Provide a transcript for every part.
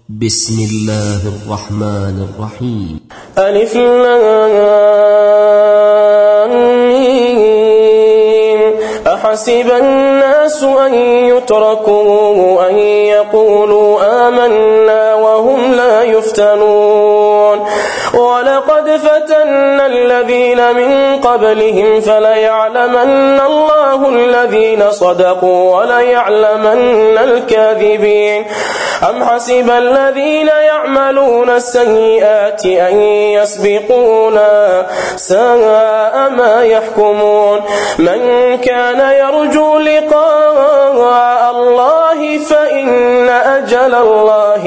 بسم الله الرحمن الرحيم. ألف لام ميم. أحسب الناس أن يتركوا أن يقولوا آمنا وهم لا يفتنون ولقد فتنا الذين من قبلهم فليعلمن الله الذين صدقوا وليعلمن الكاذبين. أم حسب الذين يعملون السيئات أن يسبقونا ساء ما يحكمون. من كان يرجو لقاء الله فإن أجل الله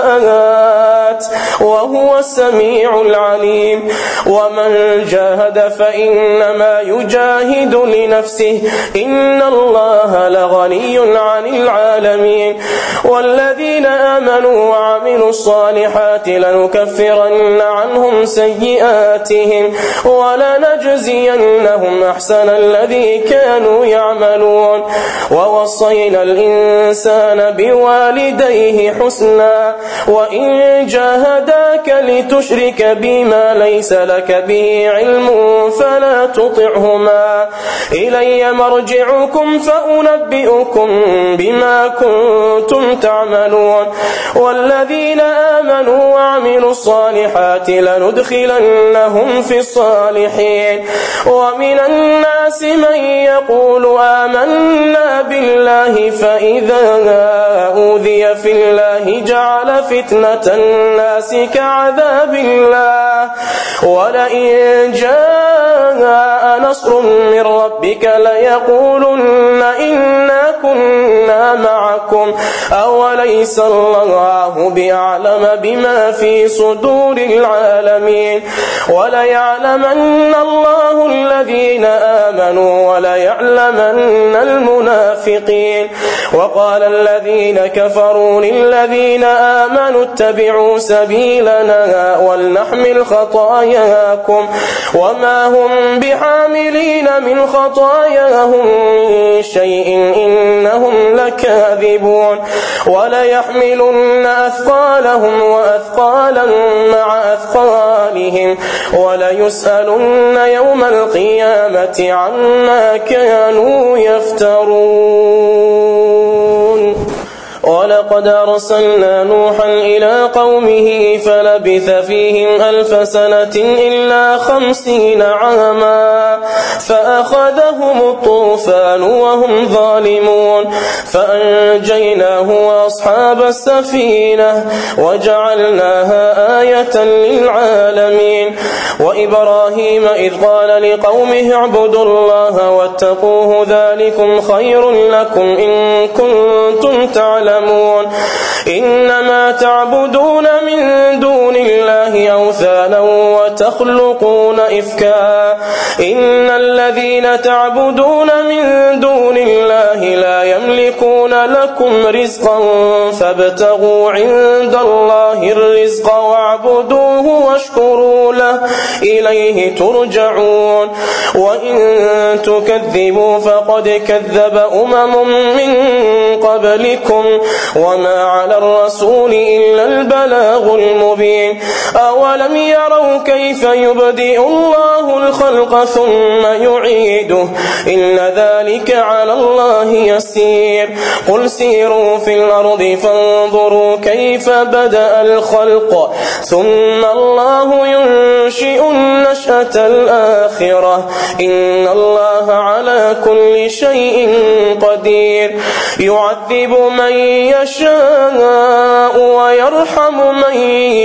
لآت وهو السميع العليم. ومن جاهد فإنما يجاهد لنفسه إن الله لغني عن العالمين. والذين آمنوا وعملوا الصالحات لنكفرن عنهم سيئاتهم ولنجزينهم أحسن الذي كانوا يعملون. ووصينا الإنسان بوالديه حسنا وإن جاهداك لتشرك بما ليس لك به علم فلا تطعهما إلي مرجعكم فأنبئكم بما كنتم تعملون. والذين آمنوا وعملوا الصالحات لندخلنهم في الصالحين. ومن الناس من يقول آمنا بالله فإذا أوذي في الله جعل فتنة الناس كعذاب الله ولئن جاء نصر من ربك ليقولن إنا كنا معكم أوليس الله بأعلم بما في صدور العالمين. وليعلمن الله الذين آمنوا وليعلمن المنافقين. وقال الذين كفروا للذين آمنوا اتبعوا سبيلنا ولنحمل خطاياكم وما هم بحاملين من خطاياهم من شيء إنهم لكاذبون. وليحملن أثقالهم وأثقالا مع أثقالهم وليسألن يوم القيامة عما كانوا يفترون. ولقد أرسلنا نوحا إلى قومه فلبث فيهم 1000 سنة إلا 50 عاما فأخذهم الطوفان وهم ظالمون فأنجيناه وأصحاب السفينة وجعلناها آية للعالمين. وإبراهيم إذ قال لقومه اعبدوا الله واتقوه ذلكم خير لكم إن كنتم تعلمون. إنما تعبدون من دون الله أوثانا وتخلقون إفكا إن الذين تعبدون من دون الله لا يملكون لكم رزقا فابتغوا عند الله الرزق واعبدوه واشكروا له إليه ترجعون. وإن تكذبوا فقد كذب من قبلكم وما على الرسول إلا البلاغ المبين. أولم يروا كيف يبدئ الله الخلق ثم يعيده إن ذلك على الله يسير. قل سيروا في الأرض فانظروا كيف بدأ الخلق ثم الله ينشئ النشأة الآخرة إن الله على كل شيء قدير. يعذب من يشاء ويرحم من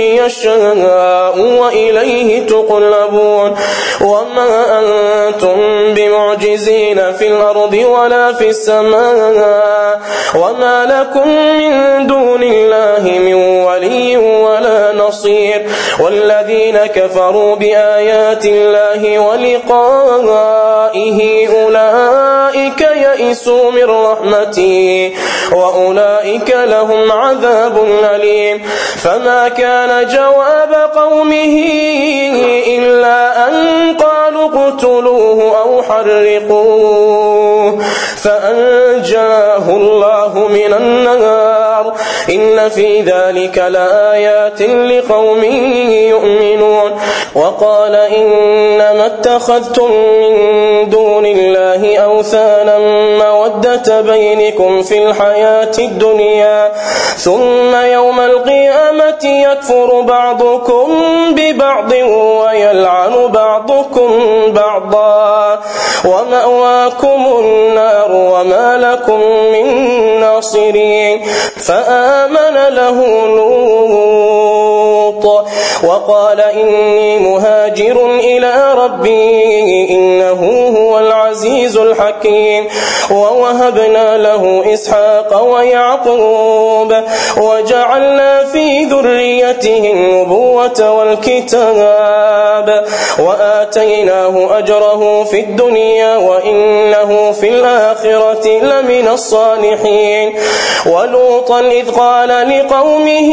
يشاء وإليه تقلبون. وما أنتم بمعجزين في الأرض ولا في السماء وما لكم من دون الله من ولي ولا نصير. والذين كفروا بآيات الله ولقائه أولئك يئسوا من رحمتي وأولئك لهم عذاب أليم. فما كان جواب قومه إلا أن قالوا اقتلوه أو حرقوه فأنجاه الله من النار. إن في ذلك لآيات لقوم يؤمنون. وقال إنما اتخذتم من دون الله أوثانا مودة بينكم في الحياة الدنيا ثم يوم القيامة يكفر بعضكم ببعض ويلعن بعضكم بعضا ومأواكم النار وما لكم من ناصرين. فآمن له لوط وقال إني مهاجر إلى ربي إنه هو العزيز الحكيم. ووهبنا له إسحاق ويعقوب وجعلنا في ذريته النبوة والكتاب وآتيناه أجره في الدنيا وإنه في الآخرة لمن الصالحين. ولوطا إذ قال لقومه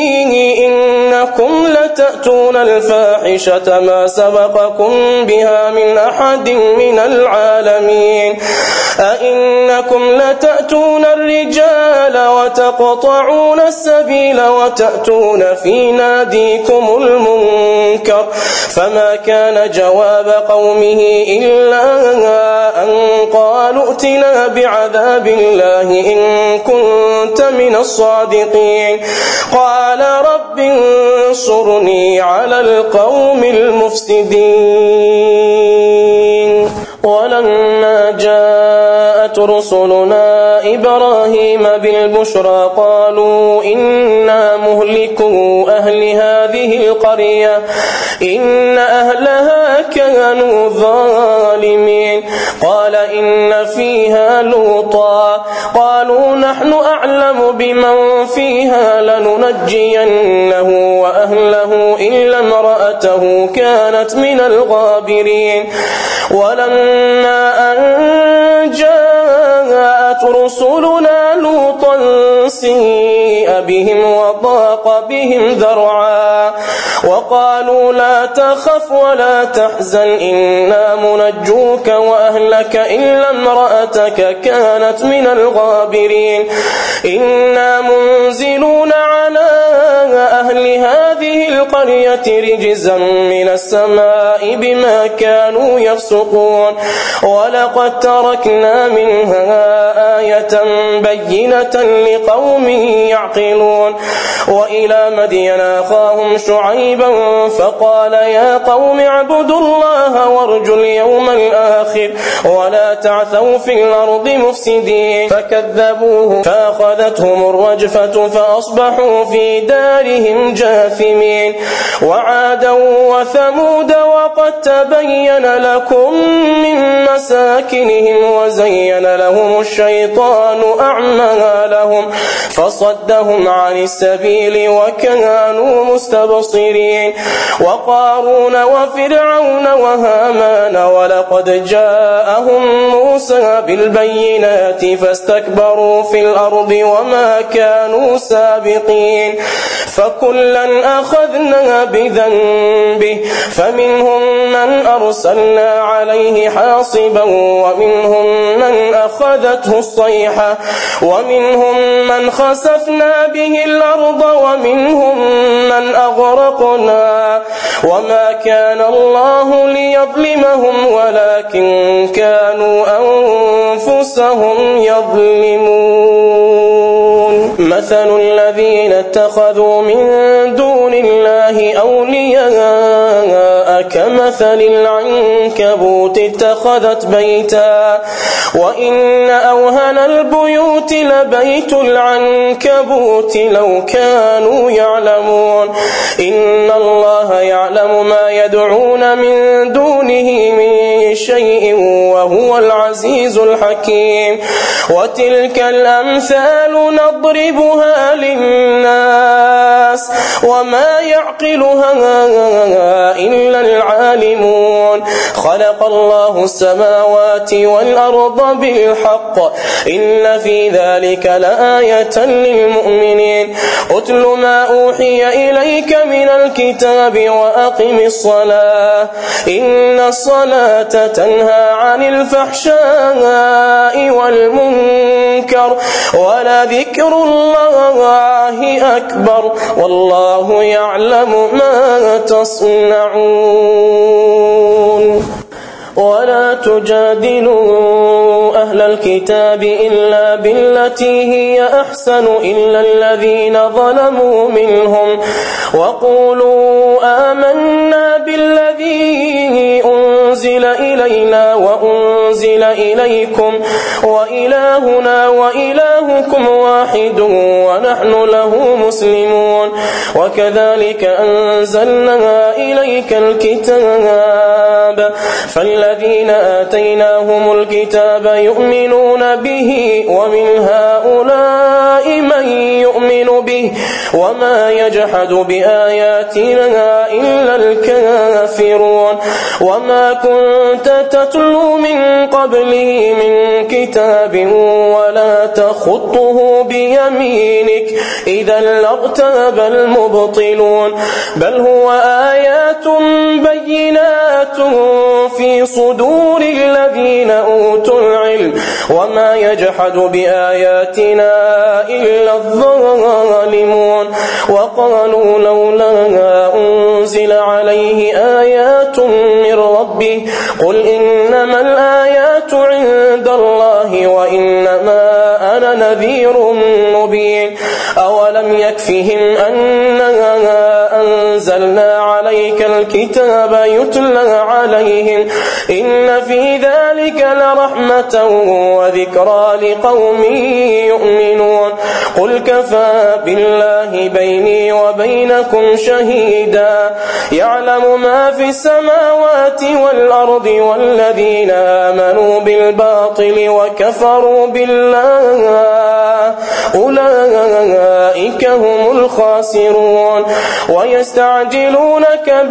إنكم لتأتون الفاحشة ما سبقكم بها من أحد من العالمين أئنكم لتأتون الرجال وتقطعون السبيل وتأتون في ناديكم المنكر. فما كان جواب قومه إلا أن قالوا ائتنا بعذاب الله إن كنت من الصادقين. قال رب انصرني على القوم المفسدين. ولما جاءت رسلنا إبراهيم بالبشرى قالوا إنا مهلكو أهل هذه القرية إن أهلها كانوا ظالمين. قال إن فيها لوطا قالوا نحن أعلم بمن فيها لننجينه وأهله إلا امرأته كانت من الغابرين. ولما أن جاءت رسلنا لوطا سيء بهم وضاق بهم ذرعا وقالوا لا تخف ولا تحزن إنا منجوك وأهلك إلا امرأتك كانت من الغابرين. إنا منزلون على أهل هذه القرية رجزا من السماء بما كانوا يفسقون. ولقد تركنا منها آية بينة لقوم يعقلون. وإلى مدين أخاهم شعيبا فقال يا قوم اعبدوا الله وارجوا اليوم الآخر ولا تعثوا في الأرض مفسدين. فكذبوه فأخذتهم الرجفة فأصبحوا في دارهم جاثمين. وعادا وثمود وقد تبين لكم من مساكنهم وزين لهم الشيطان أعمالهم فصدهم عن السبيل وكانوا مستبصرين. وقارون وفرعون وهامان ولقد جاءهم موسى بالبينات فاستكبروا في الأرض وما كانوا سابقين. فكلا أخذنا بذنبه فمنهم من أرسلنا عليه حاصبا ومنهم من أخذته الصيحة ومنهم من خسفنا به الأرض ومنهم من أغرقنا وما كان الله ليظلمهم ولكن كانوا أنفسهم يظلمون. مثل الذين اتخذوا من دون الله أولياء كمثل العنكبوت اتخذت بيتا وإن أوهن البيوت لبيت العنكبوت لو كانوا يعلمون. إن الله يعلم ما يدعون من دونه من شيء وهو العزيز الحكيم. وتلك الأمثال نضربها للناس وما يعقلها إلا العالمون خلق الله السماوات والأرض بالحق إن في ذلك لآية للمؤمنين أتل ما أوحي إليك من الكتاب وأقم الصلاة إن الصلاة تنهى عن الفحشاء والمنكر ولذكر الله أكبر والله يعلم ما تصنعون ولا تجادلوا أهل الكتاب إلا بالتي هي أحسن إلا الذين ظلموا منهم وقولوا آمنا بالذي أنزل إلينا وأنزل إليكم وإلهنا وإلهكم واحد ونحن له مسلمون وكذلك أنزلنا إليك الكتاب فالذين آتيناهم الكتاب يؤمنون به ومن هؤلاء من يؤمن به وما يجحد بآياتنا إلا الكافرون وما كنت تتلو من قبله من كتاب ولا تخطه بيمينك إذا لارتاب المبطلون بل هو آيات بينات في صدور الذين أوتوا العلم وما يجحد بآياتنا إلا الظالمون وقالوا لولا أنزل عليه آيات من ربه قل إنما الآيات عند الله وإنما أنا نذير مبين أولم يكفهم أننا أنزلنا عليك الكتاب يتلى عليهم إن في ذلك لرحمة وذكرى لقوم يؤمنون قل كفى بالله بيني وبينكم شهيدا يعلم ما في السماوات والأرض والذين آمنوا بالباطل وكفروا بالله أولئك هم الخاسرون ويستعجلونك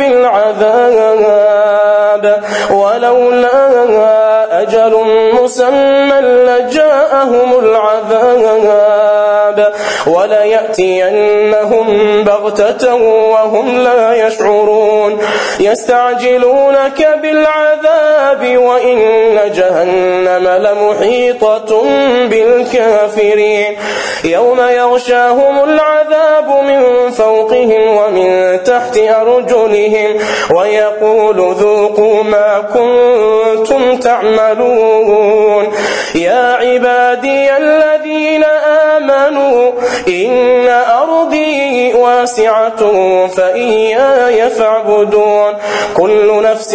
بالعذاب ولولا أجل مسمى لجاءهم العذاب وليأتينهم بغتة وهم لا يشعرون يستعجلونك بالعذاب وإن جهنم لمحيطة بالكافرين يوم يغشاهم العذاب من فوقهم ومن تحت أرجلهم ويقول ذوقوا ما كنتم تعملون يا عبادي الذين آمنوا إن أرضي واسعة فإياي فاعبدون كل نفس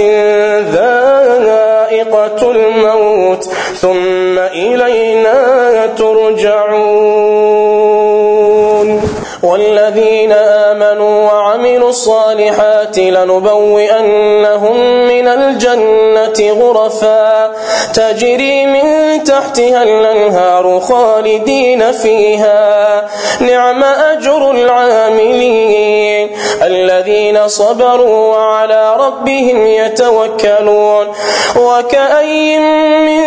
ذائقة الموت ثم إلينا ترجعون والذين آمنوا وعملوا الصالحات لنبوئنهم من الجنة غرفا تجري من تحتها الأنهار خالدين فيها نعم أجر العاملين الذين صبروا وعلى ربهم يتوكلون وكأي من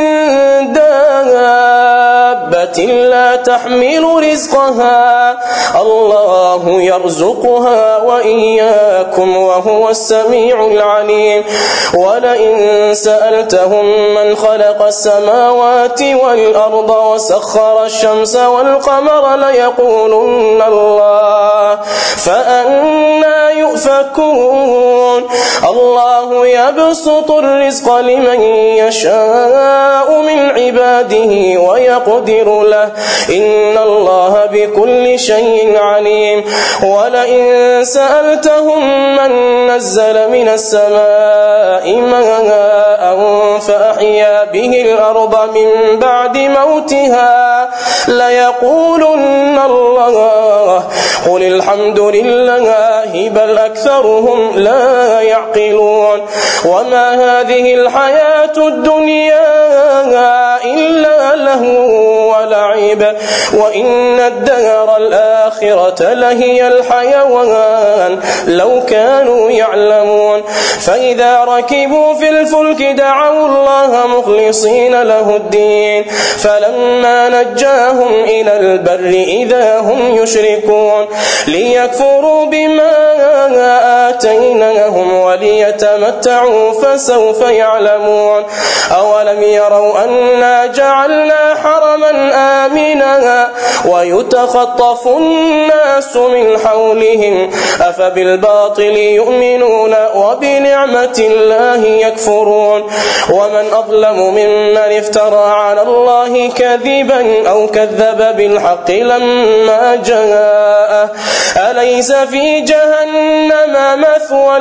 دابة لا تحمل رزقها الله يرزقها وإياكم وهو السميع العليم ولئن سألتهم من خلق السماوات والأرض وسخر الشمس والقمر ليقولن الله فأنى يؤفكون الله يبسط الرزق لمن يشاء من عباده ويقدر له إن الله بكل شيء عليم ولئن سألتهم من نزل من السماء ماء فأحيا به الأرض من بعد موتها ليقولن الله قل الحمد لله بل أكثرهم لا يعقلون وما هذه الحياة الدنيا إلا لهو ولعب وإن الدار الآخرة لهي الحيوان لو كانوا يعلمون فإذا ركبوا في الفلك دعوا الله مخلصين له الدين فلما نجاهم إلى البر إذا هم يشركون ليكفروا بما آتيناهم وليتمتعوا فسوف يعلمون أولم يروا أنا جعلنا حرما آمنا ويتخطف الناس من حولهم أفبالباطل يؤمنون وبنعمة الله يكفرون ومن أظلم ممن افترى على الله كذبا أو كذب بالحق لما جاءه أليس في جهنم مثوى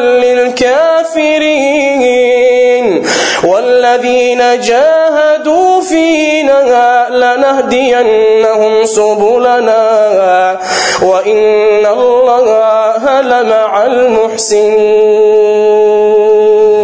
للكافرين والذين جاهدوا فينا لنهدينهم سبلنا وإن الله لمع المحسنين.